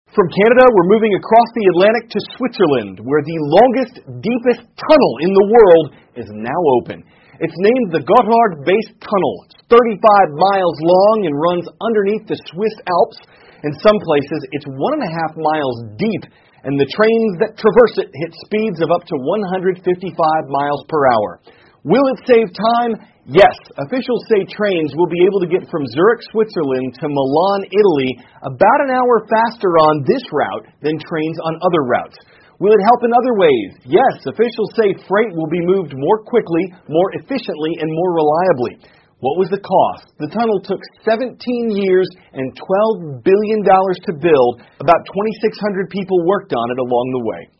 From Canada, we're moving across the Atlantic to Switzerland, where the longest, deepest tunnel in the world is now open. It's named the Gotthard-Base Tunnel. It's 35 miles long and runs underneath the Swiss Alps. In some places, it's 1.5 miles deep, and the trains that traverse it hit speeds of up to 155 miles per hour. Will it save time? Yes. Officials say trains will be able to get from Zurich, Switzerland to Milan, Italy about an hour faster on this route than trains on other routes. Will it help in other ways? Yes. Officials say freight will be moved more quickly, more efficiently, and more reliably. What was the cost? The tunnel took 17 years and $12 billion to build. About 2,600 people worked on it along the way.